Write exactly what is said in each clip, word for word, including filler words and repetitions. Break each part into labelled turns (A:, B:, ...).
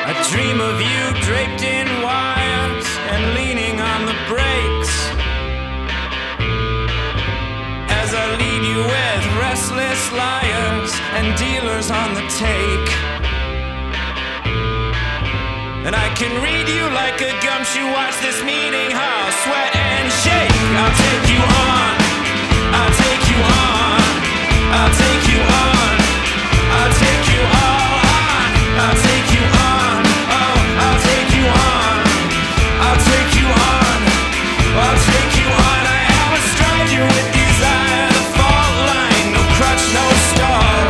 A: I dream of you draped in wires and leaning on the brakes as I lead you with restless liars and dealers on the take. And I can read you like a gumshoe, watch this meeting house sweat and shake. I'll take you on, I'll take you on, I'll take you on, I'll take you all on, I'll take you on, oh, I'll take you on, I'll take you on, I'll take you on. I have a stride you with desire, the fault line, no crutch, no stall.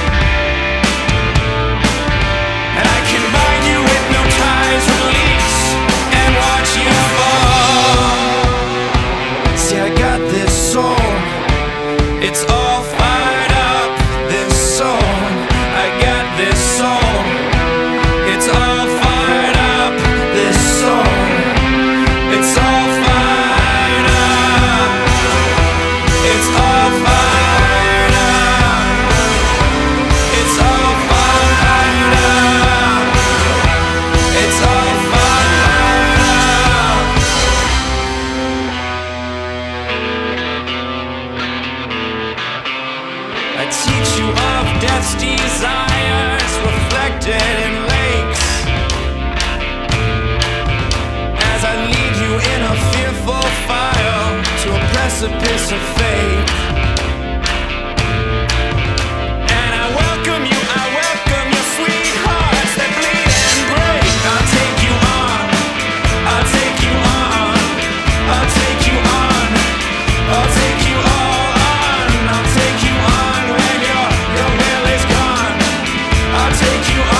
A: And I can bind you with no ties, release, and watch you fall. See, I got this soul, it's all fired up, this soul. I got this soul, it's all fired up, this soul. It's all fired up, it's all fired up, it's all fired up, it's all fired up. I teach you of death's desires reflected in lakes as I lead you in a fearful file to a precipice of fate. And I welcome you, I welcome your sweethearts that bleed and break. I'll take you on, I'll take you on, I'll take you on, I'll take you all on, I'll take you on when your, your will is gone. I'll take you